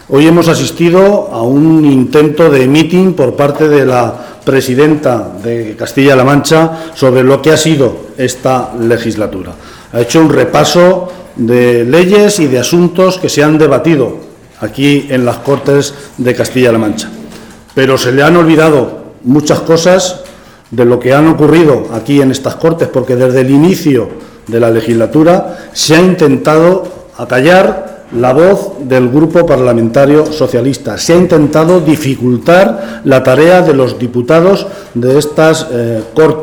Hoy hemos asistido a un intento de mitin por parte de la presidenta de Castilla-La Mancha sobre lo que ha sido esta legislatura. Ha hecho un repaso de leyes y de asuntos que se han debatido aquí en las Cortes de Castilla-La Mancha. Pero se le han olvidado muchas cosas de lo que han ocurrido aquí en estas Cortes, porque desde el inicio de la legislatura se ha intentado acallar la voz del Grupo Parlamentario Socialista. Se ha intentado dificultar la tarea de los diputados de estas Cortes.